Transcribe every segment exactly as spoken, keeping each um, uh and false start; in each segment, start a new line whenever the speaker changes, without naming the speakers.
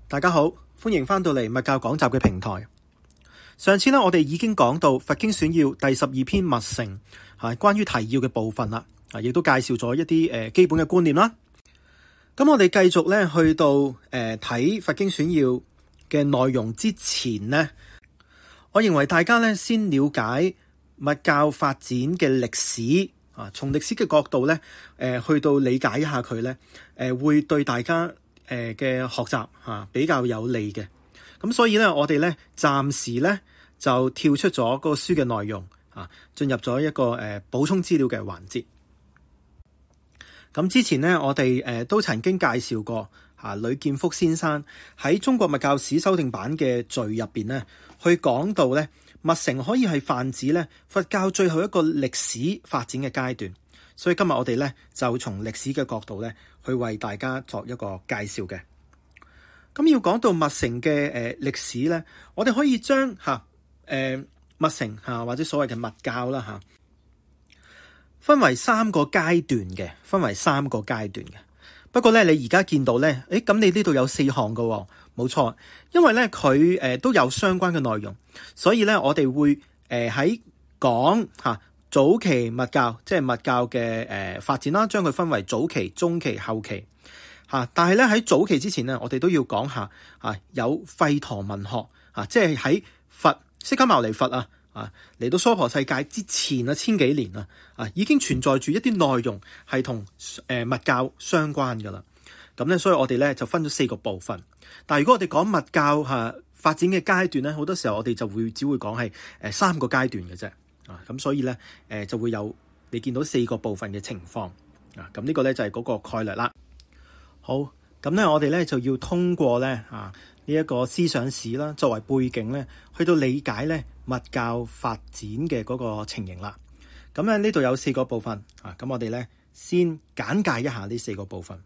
大家好，歡迎翻到嚟密教講習嘅平台。上次咧，我哋已經講到佛經選要第十二篇密乘，係關於提要嘅部分啦，啊，亦都介紹咗一啲誒基本嘅觀念啦。咁我哋繼續咧去到誒睇佛經選要嘅內容之前呢，我認為大家咧先了解密教發展嘅歷史啊，從歷史嘅角度咧，誒去到理解一下佢咧，誒會對大家誒嘅學習嚇比較有利嘅。咁所以咧，我哋咧暫時咧就跳出咗個書嘅內容啊，進入咗一個誒補充資料嘅環節。咁之前咧，我哋誒都曾經介紹過啊，呂建福先生喺中國密教史修訂版嘅序入邊咧，去講到咧密乘可以係泛指咧佛教最後一個歷史發展嘅階段。所以今日我哋咧就從歷史嘅角度咧去為大家作一個介紹嘅。咁要講到密乘嘅誒歷史咧，我哋可以將嚇誒密乘嚇或者所謂嘅密教啦嚇，分為三個階段嘅，分為三個階段嘅。不過咧，你而家見到咧，誒咁你呢度有四項嘅喎，冇錯，因為咧佢誒都有相關嘅內容，所以咧我哋會誒喺講嚇早期密教，即係密教嘅誒發展啦，將佢分為早期、中期、後期嚇。但係咧喺早期之前咧，我哋都要講下啊，有吠陀文學啊，即係喺佛釋迦牟尼佛啊啊嚟到娑婆世界之前啊，千幾年啊啊已經存在住一啲內容係同誒密教相關噶啦。咁咧，所以我哋咧就分咗四個部分。但係如果我哋講密教嚇、啊、發展嘅階段咧，好多時候我哋就會只會講係誒三個階段嘅啫。啊，咁所以咧，誒、呃、就會有你見到四個部分嘅情況啊。咁呢個咧就係、是、嗰個概略啦。好，咁咧我哋咧就要通過咧啊呢一、這個思想史啦，作為背景咧，去到理解咧密教發展嘅嗰個情形啦。咁咧呢度有四個部分啊。咁我哋咧先簡介一下呢四個部分。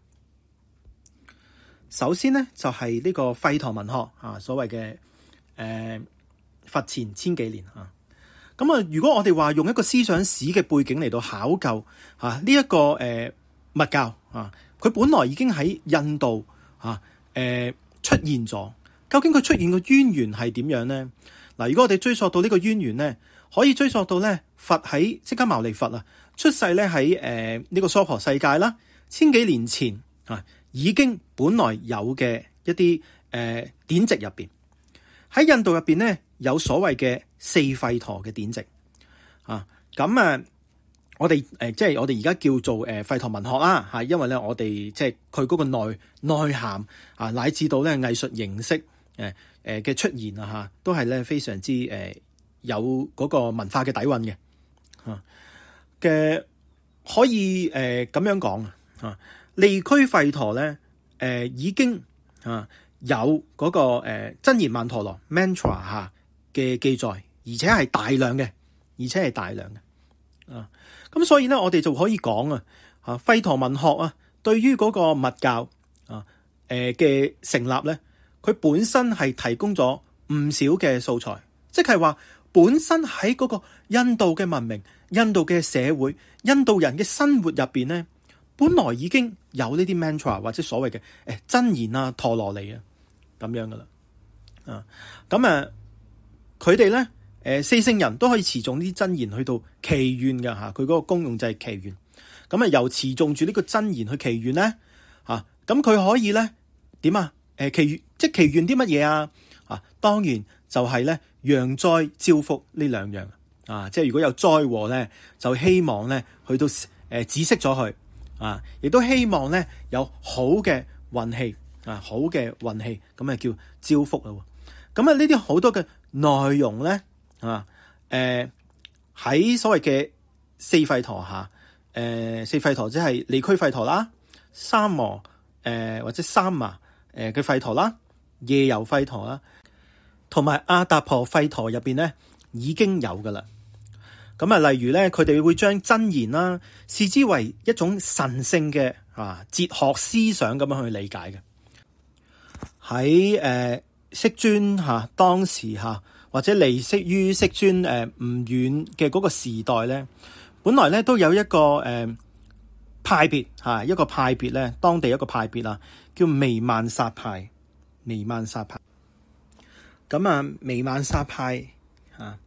首先咧就係、是、呢個吠陀文學啊，所謂嘅誒、呃、佛前千幾年啊。咁啊，如果我哋話用一個思想史嘅背景嚟到考究啊呢一、這個誒、呃、密教啊，佢本來已經喺印度啊誒、呃、出現咗。究竟佢出現嘅淵源係點樣咧？嗱，如果我哋追溯到呢個淵源咧，可以追溯到咧佛喺釋迦牟尼佛啊出世咧喺誒呢個娑婆世界啦，千幾年前啊已經本來有嘅一啲誒、呃、典籍入邊，喺印度入邊咧有所謂嘅四吠陀嘅典籍啊，咁啊，我哋誒、呃、即係我哋而家叫做誒吠、呃、陀文學啦嚇，因為咧我哋即係佢嗰個內內涵啊，乃至到咧藝術形式誒誒嘅出現啊嚇，都係咧非常之誒、呃、有嗰個文化嘅底蘊嘅嚇嘅，可以誒咁、呃、樣講啊，利俱吠陀咧誒、呃、已經啊有嗰、那個誒、呃、真言曼陀羅 mantra 嚇嘅記載，而且係大量嘅，而且係大量嘅啊。咁所以咧，我哋就可以講啊，啊吠陀文學啊，對於嗰個密教啊誒嘅、呃、成立咧，佢本身係提供咗唔少嘅素材，即係話本身喺嗰個印度嘅文明、印度嘅社會、印度人嘅生活入邊咧，本來已經有呢啲 mantra 或者所謂嘅誒真言啊、陀羅尼啊咁樣噶啦啊，咁啊。佢哋咧，誒四聖人都可以持誦呢啲真言去到祈願嘅嚇，佢嗰個功用就係祈願。咁啊，由持誦住呢個真言去祈願咧，嚇咁佢可以咧點啊？誒祈願即係祈願啲乜嘢啊？啊，當然就係咧揚災招福呢兩樣啊！即係如果有災禍咧，就希望咧去到誒止息咗佢啊，亦都希望咧有好嘅運氣啊，好嘅運氣咁啊叫招福啦。咁啊，呢啲好多嘅內容咧，啊，誒、呃、喺所謂嘅四吠陀下，誒、呃、四吠陀即係利俱吠陀啦、三摩誒、呃、或者三麻誒嘅吠陀啦、夜遊吠陀啦，同埋阿達婆吠陀入邊咧已經有噶啦。咁啊，例如咧，佢哋會將真言啦視之為一種神聖嘅啊哲學思想咁樣去理解嘅。喺誒釋尊嚇當時嚇，或者離釋於釋尊誒唔遠嘅嗰個時代咧，本來咧都有一個誒、呃、派別嚇，一個派別咧，當地一個派別啊，叫彌曼薩派。 彌曼薩派。咁啊，彌曼薩派啊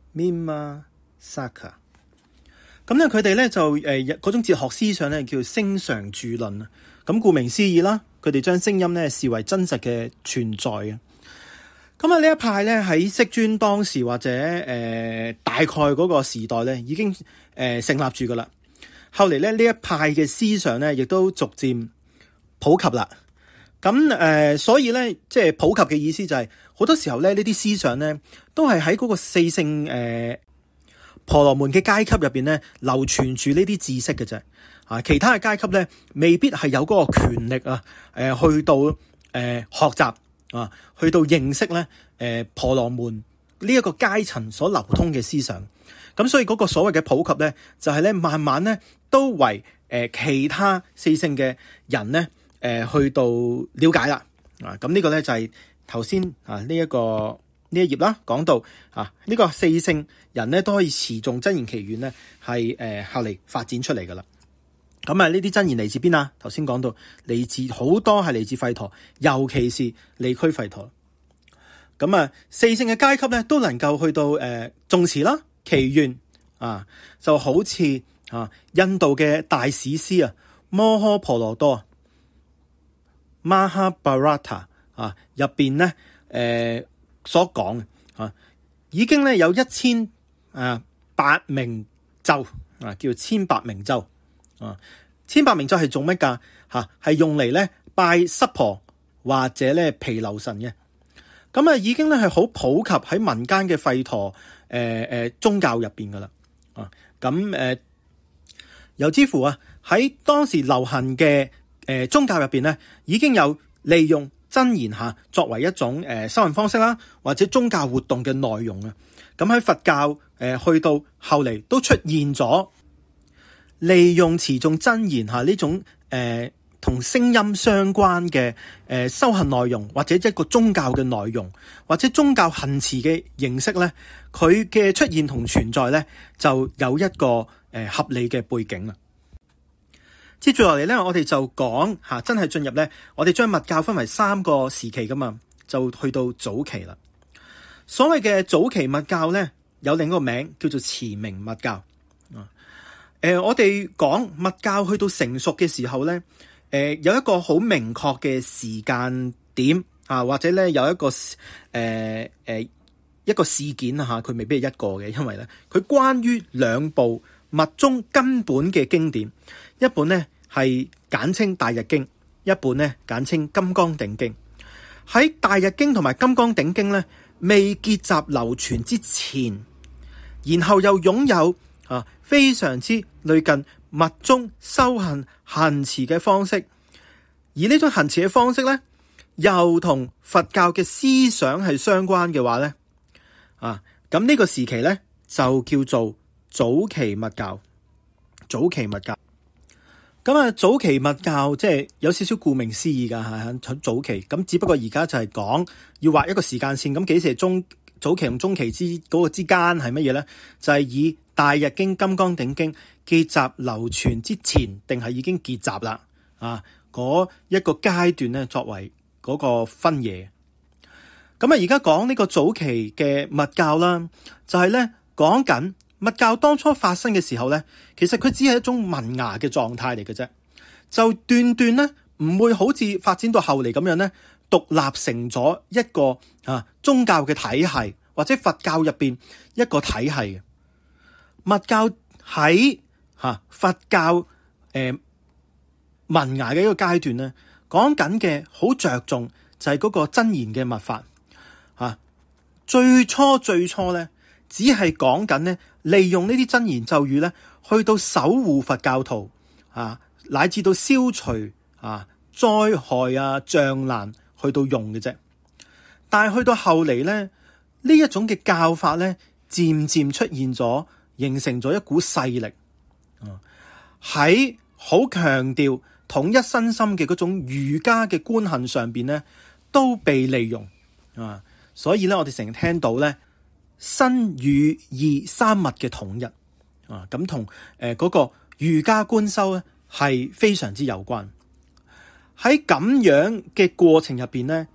Mimma Sakha。咁咧，佢哋咧就誒嗰種哲學思想咧叫聲常住論啊。咁顧名思義啦，佢哋將聲音咧視為真實嘅存在嘅。咁啊，呢一派咧喺釋尊當時或者誒、呃、大概嗰個時代咧已經誒、呃、成立住噶啦。後嚟咧呢一派嘅思想咧亦都逐漸普及啦。咁誒、呃，所以咧即係普及嘅意思就係、是、好多時候咧呢啲思想咧都係喺嗰個四聖誒、呃、婆羅門嘅階級入邊咧流傳住呢啲知識嘅啫。啊，其他嘅階級咧未必係有嗰個權力啊，誒、呃、去到誒、呃、學習。啊，去到認識咧，誒、呃、婆羅門呢一個階層所流通嘅思想，咁所以嗰個所謂嘅普及咧，就係、是、咧慢慢咧都為誒、呃、其他四聖嘅人咧，誒、呃、去到了解啦。啊，咁呢個咧就係頭先啊呢一個呢一頁啦，講到啊呢、這個四聖人咧都可以持誦真言祈願咧，係誒、呃、後嚟發展出嚟噶啦。咁啊，呢啲真言嚟自邊啊？頭先講到嚟自好多係嚟自吠陀，尤其是利俱吠陀。咁啊，四聖嘅階級咧都能夠去到誒誦持啦、祈願啊，就好似啊印度嘅大史詩啊《摩訶婆羅多》Mahabharata 啊入邊咧誒所講啊，已經咧有一千啊百名咒啊，叫千百名咒。啊，千百名咒係做乜噶？吓、啊，係用嚟咧拜濕婆或者咧毗樓神嘅。咁啊，已經咧係好普及喺民間嘅吠陀誒誒、呃呃、宗教入邊噶啦。啊，咁誒、呃，由之乎啊喺當時流行嘅誒、呃、宗教入邊咧，已經有利用真言吓作為一種誒、呃、修行方式啦，或者宗教活動嘅內容啊。咁喺佛教誒、呃、去到後嚟都出現咗。利用持誦真言吓呢種誒同聲音相關嘅誒、呃、修行內容，或者一個宗教嘅內容，或者宗教行持嘅形式咧，佢嘅出現同存在咧，就有一個誒、呃、合理嘅背景啦。接住落嚟咧，我哋就講吓、啊，真係進入咧，我哋將密教分為三個時期噶嘛，就去到早期啦。所謂嘅早期密教咧，有另一個名叫做持明密教。誒、呃，我哋講密教去到成熟嘅時候咧，誒、呃，有一個好明確嘅時間點啊，或者咧有一個誒誒、呃呃、一個事件啊吓，佢未必係一個嘅，因為咧佢關於兩部密宗根本嘅經典，一本咧係簡稱大日經，一本咧簡稱金剛頂經。喺大日經同埋金剛頂經咧未結集流傳之前，然後又擁有啊，非常之類近密宗修行行持嘅方式，而呢種行持嘅方式咧，又同佛教嘅思想係相關嘅話咧，啊，咁呢個時期咧就叫做早期密教。早期密教，咁啊，早期密教即係有少少顧名思義噶吓，喺早期，咁只不過而家就係講要畫一個時間線，咁幾時係中早期同中期之嗰、那個之間係乜嘢咧？就係、是、以大日經、金剛頂經結集流傳之前，定係已經結集啦？啊，嗰一個階段咧，作為嗰個分野。咁啊，而家講呢個早期嘅密教啦，就係咧講緊密教當初發生嘅時候咧，其實佢只係一種萌芽嘅狀態嚟嘅啫，就斷斷咧唔會好似發展到後嚟咁樣咧，獨立成咗一個啊宗教嘅體系，或者佛教入邊一個體系嘅。密教喺吓、啊、佛教誒萌芽嘅一個階段咧，講緊嘅好着重就係嗰個真言嘅密法啊。最初最初咧，只係講緊咧利用呢啲真言咒語咧，去到守護佛教徒啊，乃至到消除啊災害啊障難，去到用嘅啫。但係去到後嚟咧，呢一種嘅教法咧，漸漸出現咗。形成咗一股勢力，喺好強調統一身心嘅嗰種儒家嘅觀行上邊咧，都被利用啊！所以咧，我哋成日聽到咧身語意三密嘅統一啊，咁同誒嗰個儒家觀修咧係非常之有關。喺咁樣嘅過程入邊咧，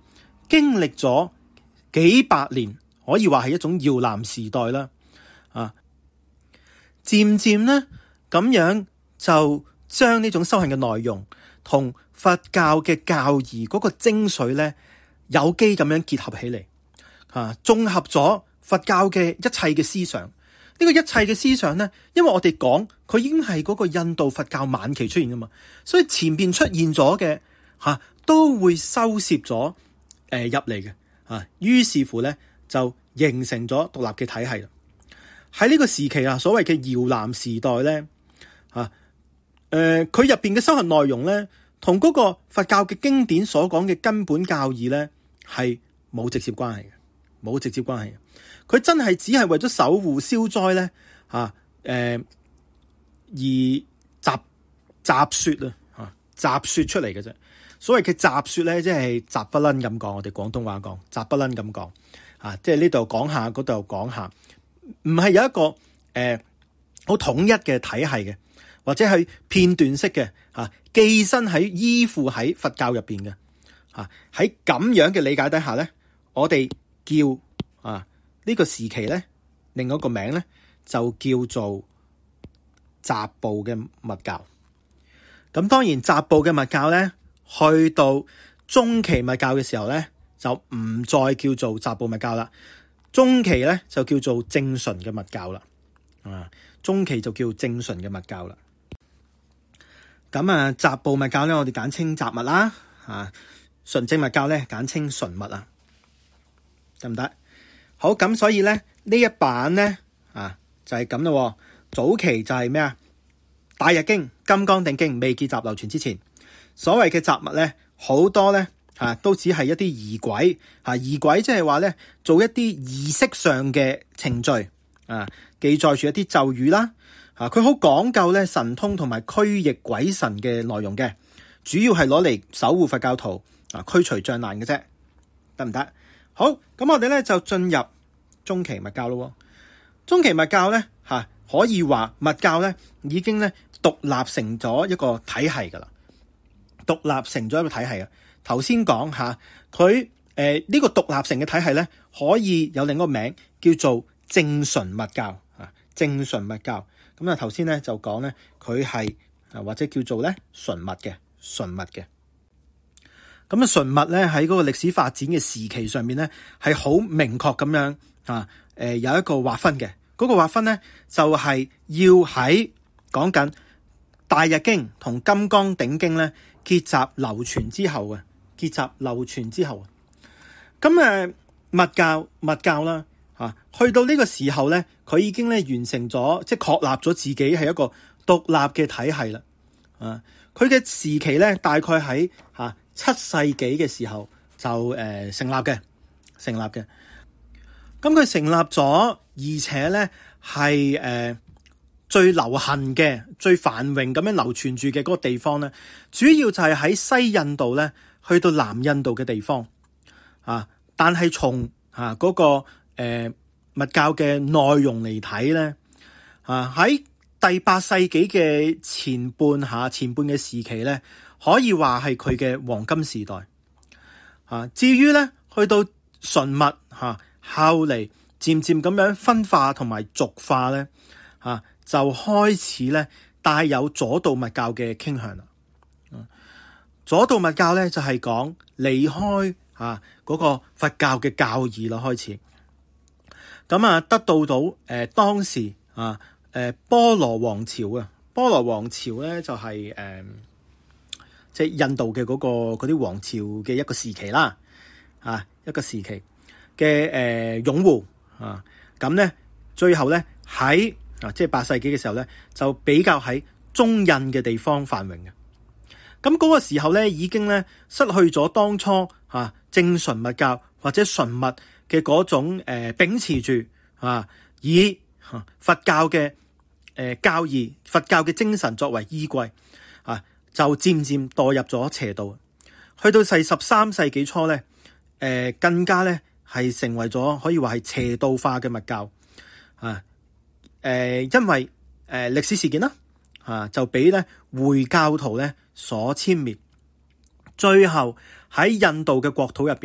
經歷咗幾百年，可以話係一種搖籃時代啦。啊，漸漸咧咁樣就將呢種修行嘅內容同佛教嘅教義嗰個精髓咧，有機咁樣結合起嚟，啊，綜合咗佛教嘅一切嘅思想。呢個一切嘅思想咧，因為我哋講佢已經係嗰個印度佛教晚期出現噶嘛，所以前邊出現咗嘅吓都會收攝咗誒入嚟嘅啊，於是乎咧就形成咗獨立嘅體系啦。喺呢個時期啊，所謂嘅搖籃時代咧，啊誒佢入邊嘅修行內容咧，同嗰個佛教嘅經典所講嘅根本教義咧係冇直接關係嘅，冇直接關係嘅。佢真係只係為咗守護消災咧，吓、啊、誒、呃、而雜雜說啊，吓雜說出嚟嘅啫。所謂嘅雜說咧，即係雜不楞咁講，我哋廣東話講雜不楞咁講，啊，即係呢度講下，嗰度講下，唔係有一個誒好、呃、統一嘅體系嘅，或者係片段式嘅，吓、啊、寄身喺依附喺佛教入邊嘅，吓喺咁樣嘅理解底下咧，我哋叫啊。呢個時期咧，另外一個名咧就叫做雜部嘅密教。咁當然雜部嘅密教咧，去到中期密教嘅時候咧，就唔再叫做雜部密教啦。中期咧就叫做正純嘅密教啦。啊，中期就叫正純嘅密教啦。咁啊，雜部密教咧，我哋簡稱雜密啦。啊，純正密教咧，簡稱純密啊，得唔得？好，咁所以咧呢一版咧啊就係咁咯。早期就係咩啊？大日經、金剛定經未結集流傳之前，所謂嘅雜密咧好多咧啊都只係一啲儀軌啊，儀軌即係話咧做一啲儀式上嘅程序啊，記載住一啲咒語啦啊，佢好講究咧神通同埋驅役鬼神嘅內容嘅，主要係攞嚟守護佛教徒啊，驅除障難嘅啫，得唔得？好，咁我哋咧就進入中期密教咯。中期密教咧吓，可以話密教咧已經咧獨立成咗一個體系噶啦，獨立成咗一個體系啊。頭先講吓，佢誒呢個獨立成嘅體系咧，可以有另一個名叫做正純密教啊，正純密教。咁啊頭先咧就講咧佢係啊或者叫做咧純密嘅，純密嘅。咁啊，純密咧喺嗰個歷史發展嘅時期上面咧，係好明確咁樣啊，誒、呃、有一個劃分嘅。嗰、那個劃分咧就係、是、要喺講緊大日經同金剛頂經咧結集流傳之後嘅，結集流傳之後。咁誒密教密教啦，啊去到呢個時候咧，佢已經咧完成咗，即係確立咗自己係一個獨立嘅體系啦。啊，佢嘅時期咧大概喺吓。啊七世紀嘅時候就誒、呃、成立嘅，成立嘅。咁佢成立咗，而且咧係誒最流行嘅、最繁榮咁樣流傳住嘅嗰個地方咧，主要就係喺西印度咧，去到南印度嘅地方啊。但係從啊嗰、那個誒、呃、密教嘅內容嚟睇咧，啊喺第八世紀嘅前半下前半嘅時期咧。可以話係佢嘅黃金時代啊！至於咧，去到純密嚇，後嚟漸漸咁樣分化同埋俗化咧嚇，就開始咧帶有左道密教嘅傾向啦。左道密教咧就係講離開嚇嗰個佛教嘅教義啦，開始咁啊，得到到誒、呃、當時啊誒波羅王朝啊，波羅王朝咧就係、是、誒。呃即係印度嘅嗰、那個嗰啲王朝嘅一個時期啦，啊一個時期嘅誒、呃、擁護啊，咁咧最後咧喺啊即係八世紀嘅時候咧，就比較喺中印嘅地方繁榮嘅。咁嗰個時候咧，已經咧失去咗當初啊正純密教或者純密嘅嗰種誒、呃、秉持住啊以、啊、佛教嘅誒、呃、教義、佛教嘅精神作為依歸啊。就漸漸墮入咗邪道，去到第十三世紀初咧，誒、呃、更加咧係成為咗可以話係邪道化嘅密教啊！誒、呃，因為誒歷、呃、史事件啦，啊就俾咧回教徒咧所殲滅，最後喺印度嘅國土入邊咧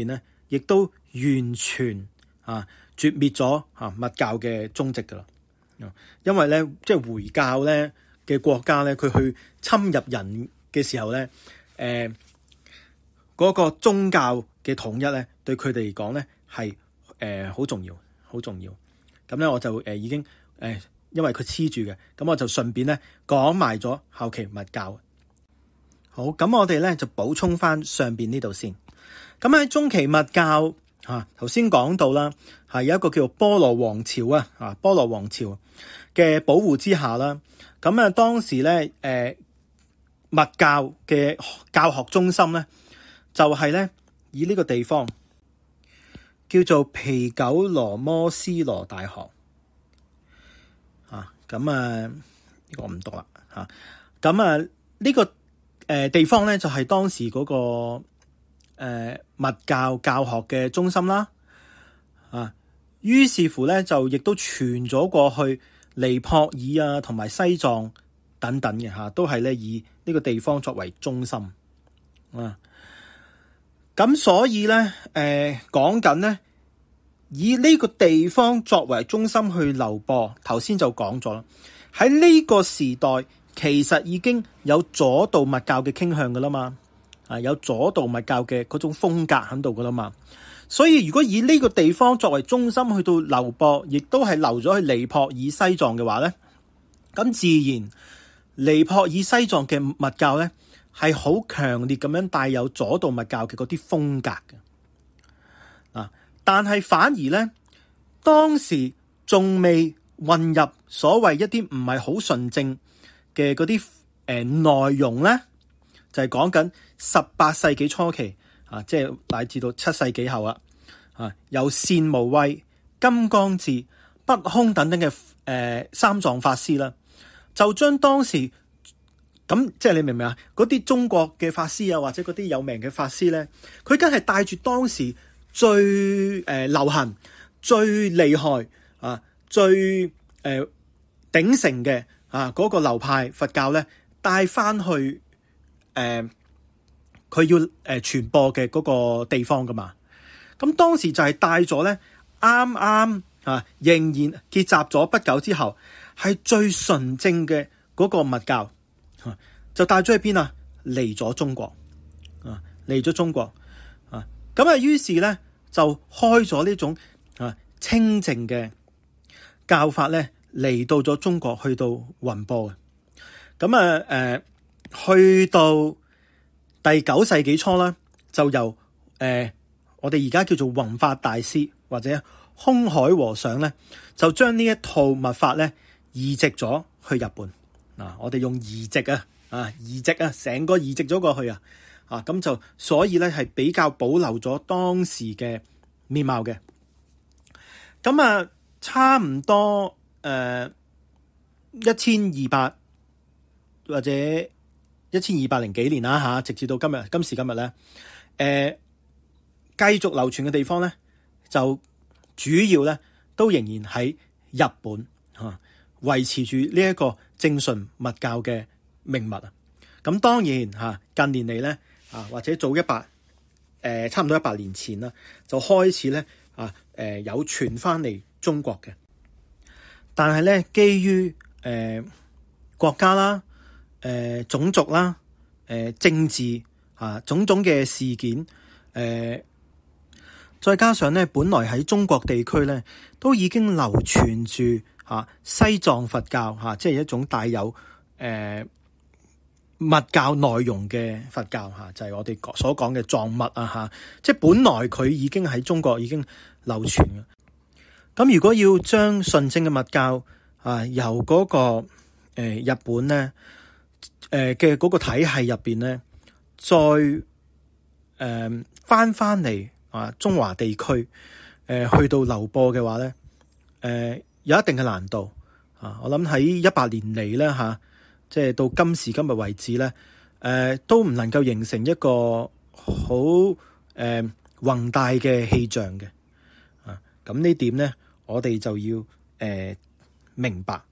亦都完全啊絕滅咗啊密教嘅蹤跡噶啦。因為咧，即係回教咧嘅國家咧，佢去侵入人嘅時候咧，誒、呃、嗰、那個宗教嘅統一咧，對佢哋嚟講咧係誒好重要，好重要。咁咧我就誒、呃、已經誒、呃，因為佢黐住嘅，咁我就順便咧講埋咗後期密教。好，咁我哋咧就補充翻上邊呢度先。咁喺中期密教啊，頭先講到啦，係有一個叫做波羅王朝啊，啊波羅王朝嘅保護之下啦。咁啊，當時咧，誒、呃，密教嘅教學中心咧，就係、是、咧以呢個地方叫做皮九羅摩斯羅大學啊。咁啊，呢、這個我唔讀啦吓。咁啊，呢、這個誒、呃、地方咧就係、是、當時嗰、那個誒、呃、密教教學嘅中心啦。啊，於是乎咧就亦都傳咗過去。尼泊爾啊，同埋西藏等等嘅吓，都係咧以呢個地方作為中心啊。咁所以咧，誒講緊咧，以呢個地方作為中心去流播。頭先就講咗啦，喺呢個時代其實已經有左道密教嘅傾向噶啦嘛，啊有左道密教嘅嗰種風格喺度噶啦嘛。所以如果以呢個地方作為中心去到流播，亦都係流咗去尼泊爾西藏嘅話咧，咁自然尼泊爾西藏嘅密教咧係好強烈咁樣帶有左道密教嘅嗰啲風格嘅。啊，但係反而咧，當時仲未混入所謂一啲唔係好純正嘅嗰啲誒內容咧，就係講緊十八世紀初期。啊，即係乃至到七世紀後啦，啊，有善無畏、金剛智、不空等等嘅誒、呃、三藏法師啦，就將當時咁即係你明唔明啊？嗰啲中國嘅法師啊，或者嗰啲有名嘅法師咧，佢梗係帶住當時最誒、呃、流行、最厲害啊、最誒、呃、鼎盛嘅啊嗰、那個流派佛教咧，帶翻去誒。呃佢要誒傳播嘅嗰個地方噶嘛，咁當時就係帶咗咧，啱啱啊仍然結集咗不久之後，係最純正嘅嗰個密教，啊、就帶咗去邊啊？嚟咗中國啊，嚟咗中國啊，咁啊，於是咧就開咗呢種啊清淨嘅教法咧，嚟到咗中國，去到雲播嘅，咁啊誒、呃、去到。第九世紀初啦，就由誒、呃、我哋而家叫做弘法大師或者空海和尚咧，就將呢一套密法咧移植咗去日本。嗱、啊，我哋用移植啊，啊移植啊，成個移植咗過去啊，啊咁就所以咧係比較保留咗當時嘅面貌嘅。咁啊，差唔多誒一千二百或者。一千二百零幾年啦吓，直至到今日今時今日咧，誒、呃，繼續流傳嘅地方咧，就主要咧都仍然喺日本吓，維持住呢一個正純密教嘅命脈啊。咁當然吓，近年嚟咧啊，或者早一百誒，差唔多一百年前啦，就開始咧啊，誒、呃，有傳翻嚟中國嘅，但係咧基於誒、呃、國家啦。誒、呃，種族啦，誒、呃，政治啊，種種嘅事件，誒、呃，再加上咧，本來喺中國地區咧，都已經流傳住吓西藏佛教吓、啊，即係一種帶有誒、呃、密教內容嘅佛教吓、啊，就係、是、我哋所講嘅藏密啊吓，即係本來佢已經喺中國已經流傳嘅。咁如果要將純正嘅密教啊，由嗰、那個誒、呃、日本咧。誒嘅嗰個體系入邊咧，再誒翻翻嚟啊中華地區誒、呃、去到流播嘅話咧，誒、呃、有一定嘅難度啊！我諗喺一百年嚟咧嚇，即係到今時今日為止咧，誒、呃、都唔能夠形成一個好誒、呃、宏大嘅氣象嘅啊！咁呢點咧，我哋就要誒、呃、明白。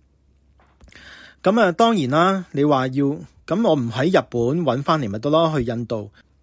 咁啊，當然啦，你話要咁，我唔喺日本揾翻嚟咪得咯，去印度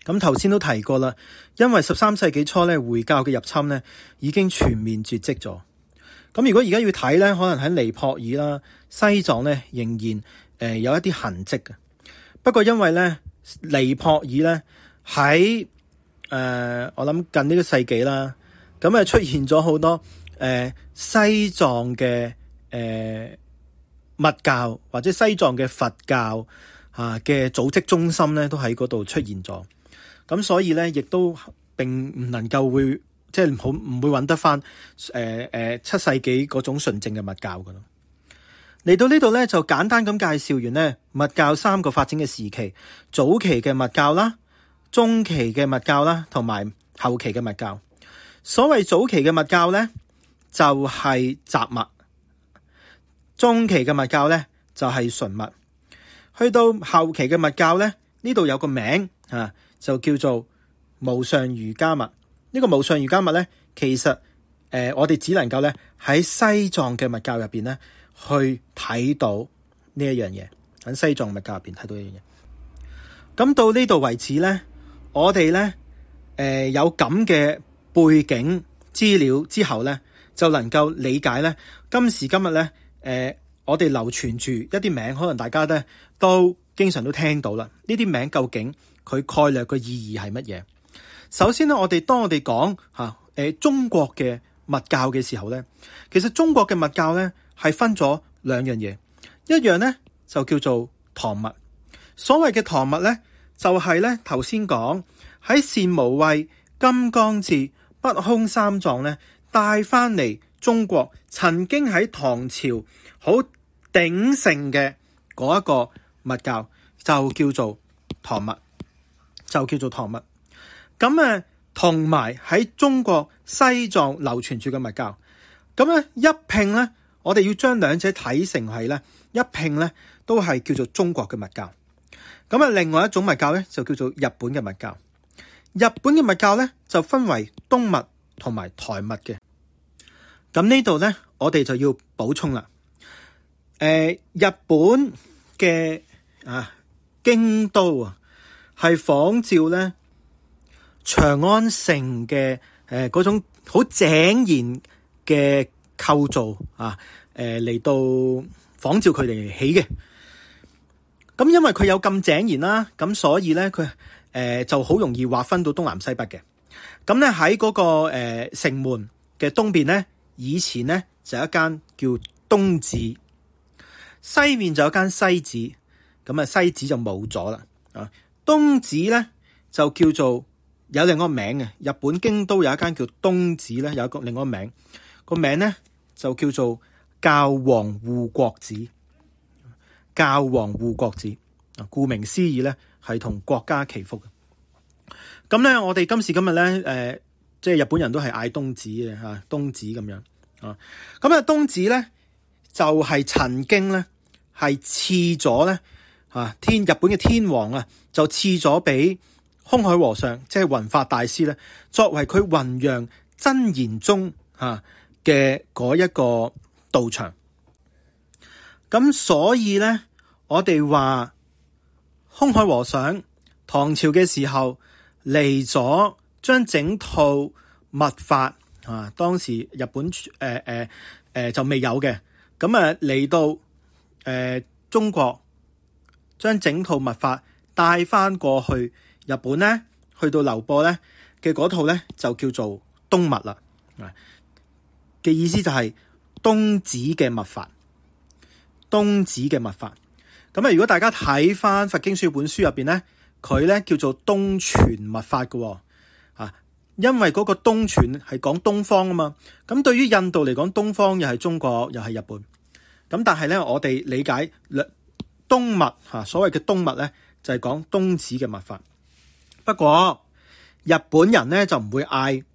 咁頭先都提過啦，因為十三世紀初咧回教嘅入侵咧已經全面絕跡咗。咁如果而家要睇咧，可能喺尼泊爾啦、西藏咧仍然誒、呃、有一啲痕跡嘅。不過因為咧尼泊爾咧喺誒我諗近呢個世紀啦，咁啊出現咗好多誒、呃、西藏嘅誒密教或者西藏嘅佛教啊嘅組織中心咧，都喺嗰度出現咗。咁所以咧，亦都並唔能夠會即係好唔會揾得翻誒誒七世紀嗰種純正嘅密教噶咯。嚟到呢度咧，就簡單咁介紹完咧密教三個發展嘅時期：早期嘅密教啦、中期嘅密教啦，同埋後期嘅密教。所謂早期嘅密教咧，就係雜密；中期嘅密教咧，就係純密。去到後期嘅密教咧，呢度有個名啊，就叫做無上瑜伽密。呢個無上瑜伽密咧，其實誒、呃，我哋只能夠咧喺西藏嘅密教入邊咧去睇到呢一樣嘢。喺西藏密教入邊睇到呢樣嘢。咁到呢度為止咧，我哋咧誒有咁嘅背景資料之後咧，就能夠理解咧今時今日咧誒，我哋流傳住一啲名，可能大家咧都經常都聽到啦。呢啲名究竟佢概略嘅意義係乜嘢？首先咧，我哋當我哋講吓誒中國嘅密教嘅時候咧，其實中國嘅密教咧係分咗兩樣嘢，一樣咧就叫做唐密。所謂嘅唐密咧，就係咧頭先講喺善無畏、金剛智、不空三藏咧帶翻嚟中國，曾經喺唐朝好鼎盛嘅嗰一個密教，就叫做唐密，就叫做唐密。咁啊，同埋喺中國西藏流傳住嘅密教，咁咧一併咧，我哋要將兩者睇成係咧一併咧，都係叫做中國嘅密教。咁啊，另外一種密教咧就叫做日本嘅密教。日本嘅密教咧就分為東密同埋台密嘅。咁呢度咧，我哋就要補充啦。誒、呃，日本嘅啊京都啊，係仿照咧長安城嘅誒嗰種好井然嘅構造啊，誒、呃、嚟到仿照佢哋起嘅。咁因為佢有咁井然啦，咁所以咧佢誒就好容易劃分到東南西北嘅。咁咧喺嗰個誒、呃、城門嘅東邊咧，以前咧就有一間叫東寺，西面就有一間西寺。咁啊西寺就冇咗啦。啊東寺咧就叫做有另外一個名嘅，日本京都有一間叫東寺咧，有一個另外一個名，個名咧就叫做教皇護國寺。教皇護國寺啊，顧名思義咧係同國家祈福嘅。咁咧我哋今時今日咧誒，即係日本人都係嗌東寺嘅吓，東寺咁樣啊。咁啊東寺咧就係、是、曾經咧係賜咗咧啊天日本嘅天皇啊，就賜咗俾空海和尚，即係弘法大師咧，作為佢弘揚真言宗吓嘅嗰一個道場。咁所以咧，我哋話空海和尚唐朝嘅時候嚟咗，將整套密法啊，當時日本誒誒誒就未有嘅，咁啊嚟到誒、呃、中國，將整套密法帶翻過去日本咧，去到流播咧嘅嗰套咧就叫做東密啦，嘅意思就係東寺嘅密法。東寺嘅密法，咁啊！如果大家睇翻《佛經書》本書入邊咧，佢咧叫做東傳密法嘅，啊，因為嗰個東傳係講東方啊嘛。咁對於印度嚟講，東方又係中國，又係日本。咁但係咧，我哋理解東密吓，所謂嘅東密咧，就係講東寺嘅密法。不過日本人咧就唔會嗌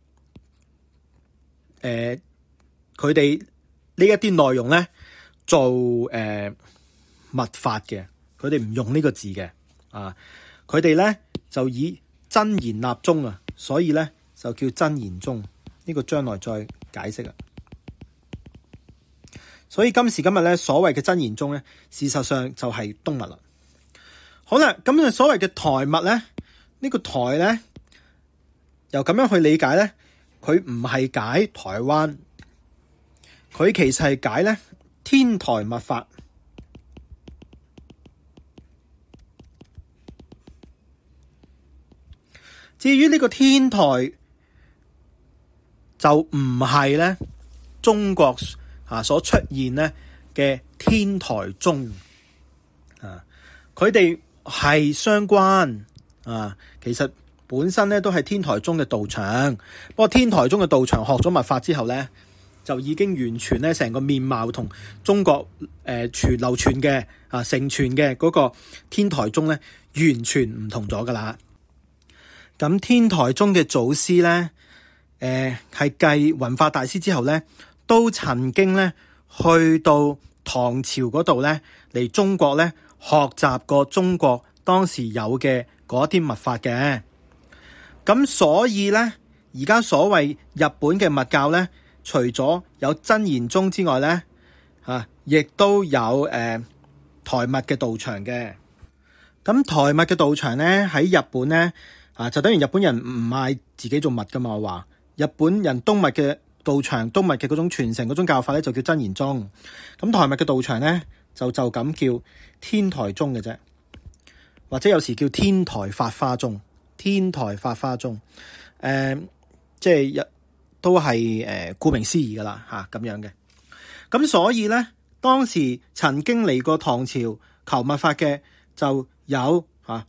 誒，佢哋呢一啲內容咧。做誒、呃、密法嘅，佢哋唔用呢個字嘅，啊，佢哋咧就以真言立宗啊，所以咧就叫真言宗，呢、這個將來再解釋啊。所以今時今日咧，所謂嘅真言宗咧，事實上就係東密啦。好啦，咁啊所謂嘅台密咧， 呢個台咧，又咁樣去理解咧，佢唔係解台灣，佢其實係解咧天台密法。至於呢個天台就唔係咧中國啊所出現咧嘅天台宗啊，佢哋係相關啊，其實本身咧都係天台宗嘅道場，不過天台宗嘅道場學咗密法之後咧，就已經完全咧成個面貌同中國誒傳流傳嘅啊承傳嘅嗰個天台宗咧完全唔同咗噶啦。咁天台宗嘅祖師咧，誒係繼弘法大師之後咧，都曾經咧去到唐朝嗰度咧嚟中國咧學習過中國當時有嘅嗰啲密法嘅。咁所以咧，而家所謂日本嘅密教咧，除咗有真言宗之外咧，啊，亦都有誒、呃、台密嘅道場嘅。咁台密嘅道場咧喺日本咧。啊，就等於日本人唔係自己做密噶嘛。我話日本人東密嘅道場，東密嘅嗰種傳承嗰種教法咧，就叫真言宗。咁台密嘅道場咧，就就咁叫天台宗嘅啫，或者有時叫天台法華宗。天台法華宗，誒、呃，即係都係誒，顧名思義噶啦吓，咁樣嘅。咁所以咧，當時曾經嚟過唐朝求密法嘅就有吓。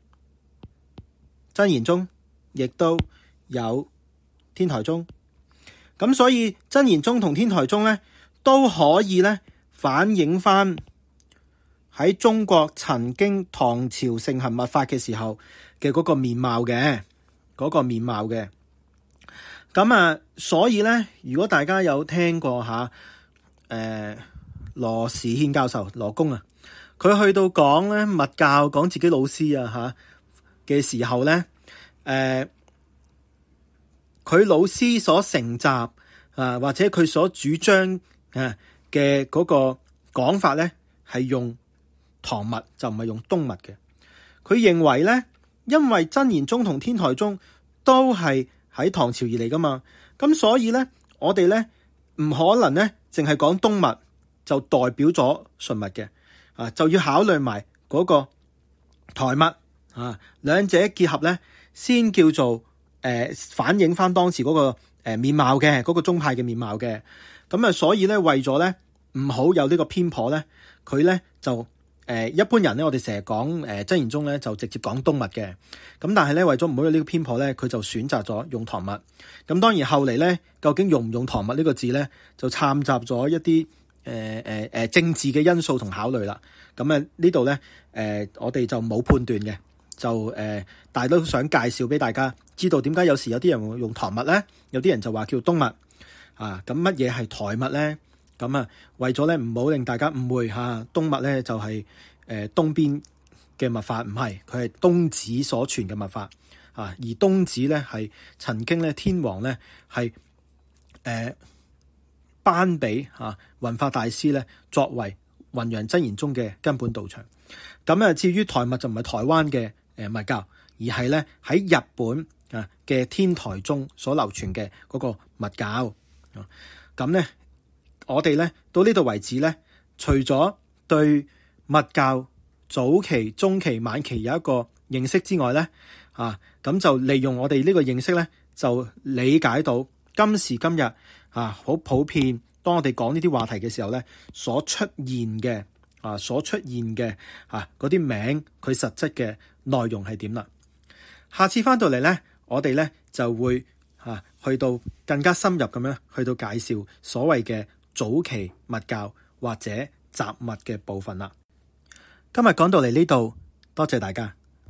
真言宗亦都有天台宗，咁所以真言宗同天台宗咧都可以咧反映翻喺中國曾經唐朝盛行密法嘅時候嘅嗰個面貌嘅嗰個面貌嘅。咁啊，所以咧，如果大家有聽過吓，誒羅時憲教授羅公啊，佢去到講咧密教講自己老師啊吓嘅時候咧，誒、呃，佢老師所承襲啊，或者佢所主張啊嘅嗰個講法咧，係用唐密就唔係用東密嘅。佢認為咧，因為真言宗同天台宗都係喺唐朝而嚟噶嘛，咁所以咧，我哋咧唔可能咧淨係講東密就代表咗順密嘅啊，就要考慮埋嗰個台密。啊，兩者結合咧，先叫做誒、呃、反映翻當時嗰、那個誒、呃、面貌嘅，嗰、那個宗派嘅面貌嘅。咁啊，所以咧為咗咧唔好有呢個偏頗咧，佢咧就誒、呃、一般人咧，我哋成日講誒真言宗咧就直接講東密嘅。咁但係咧為咗唔好有呢個偏頗咧，佢就選擇咗用唐密。咁當然後嚟咧，究竟用唔用唐密呢個字咧，就摻雜咗一啲誒誒誒政治嘅因素同考慮啦。咁啊呢度咧誒我哋就冇判斷嘅。就誒、呃，但係都想介紹俾大家知道點解有時有啲人會用唐密咧，有啲人就話叫東密啊。咁乜嘢係台密咧？咁啊，為咗咧唔好令大家誤會嚇、啊，東密咧就係、是、誒、呃、東邊嘅密法，唔係，佢係東寺所傳嘅密法啊。而東寺咧係曾經咧天皇咧係誒頒俾嚇弘法大師咧作為弘揚真言宗嘅根本道場。咁啊，至於台密就唔係台灣嘅誒密教，而係咧喺日本啊嘅天台宗所流傳嘅嗰個密教。咁咧，我哋咧到呢度為止咧，除咗對密教早期、中期、晚期有一個認識之外咧，啊咁就利用我哋呢個認識咧，就理解到今時今日啊好普遍，當我哋講呢啲話題嘅時候咧，所出現嘅。啊！所出現嘅啊嗰啲名，佢實質嘅內容係點啦？下次翻到嚟咧，我哋咧就會啊去到更加深入咁樣去到介紹所謂嘅早期密教或者雜密嘅部分啦。今日講到嚟呢度，多謝大家。